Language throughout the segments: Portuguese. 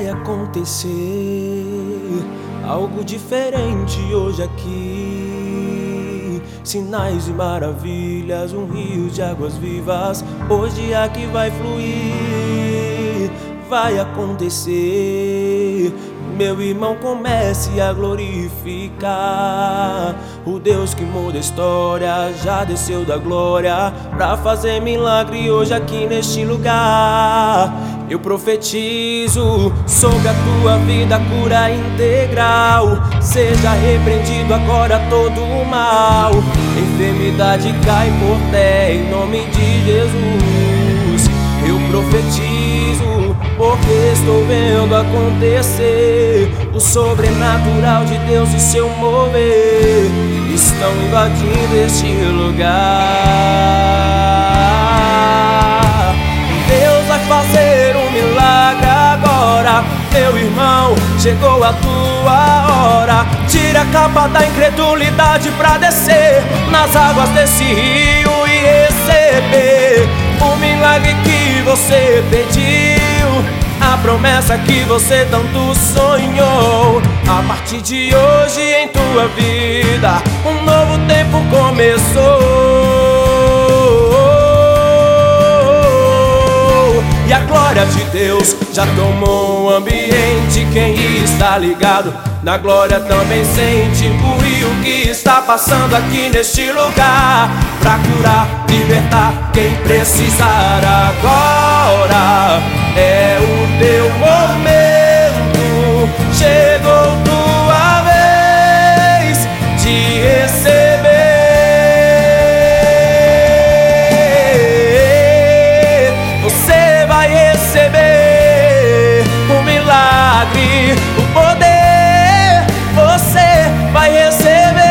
vai acontecer algo diferente hoje aqui. Sinais e maravilhas, um rio de águas vivas, hoje aqui vai fluir. Vai acontecer, meu irmão, comece a glorificar o Deus que muda a história, já desceu da glória pra fazer milagre hoje aqui neste lugar. Eu profetizo sobre a tua vida cura integral. Seja repreendido agora todo o mal. Enfermidade cai por terra em nome de Jesus. Eu profetizo porque estou vendo acontecer o sobrenatural de Deus e seu mover estão invadindo este lugar. Deus vai fazer um milagre agora, meu irmão, chegou a tua hora. Tira a capa da incredulidade pra descer nas águas desse rio e receber o milagre que você pediu, a promessa que você tanto sonhou. A partir de hoje em tua vida um novo tempo começou. E a glória de Deus já tomou o ambiente. Quem está ligado na glória também sente o rio que está passando aqui neste lugar, pra curar, libertar quem precisar agora. É o teu momento, chegou tua vez de receber. Você vai receber o milagre, o poder, você vai receber.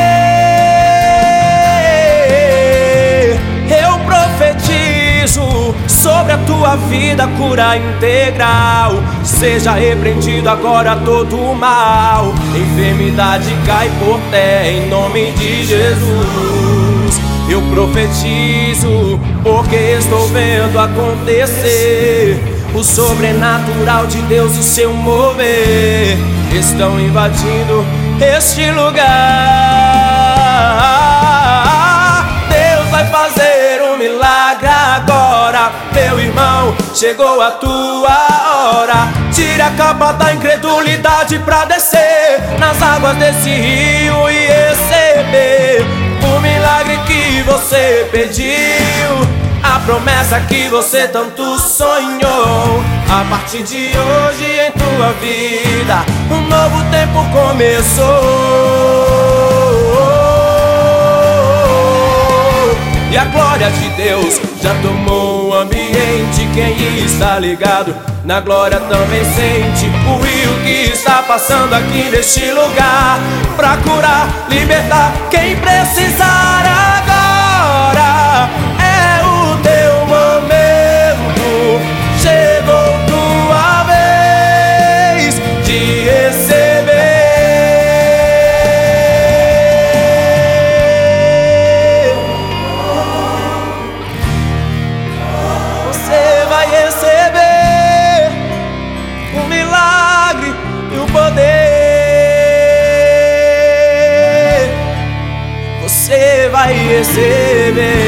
Eu profetizo sobre a tua vida cura integral. Seja repreendido agora todo o mal. Enfermidade cai por terra em nome de Jesus. Eu profetizo porque estou vendo acontecer o sobrenatural de Deus e seu mover estão invadindo este lugar. Deus vai fazer um milagre agora, meu irmão, chegou a tua hora. Tira a capa da incredulidade pra descer nas águas desse rio e receber o milagre que você pediu, a promessa que você tanto sonhou. A partir de hoje em tua vida um novo tempo começou. E a glória de Deus já tomou o ambiente. Quem está ligado na glória também sente o rio que está passando aqui neste lugar, pra curar, libertar quem precisar agora. É o teu momento, chegou tua vez de receber. Você vai receber o milagre e o poder. Você vai receber.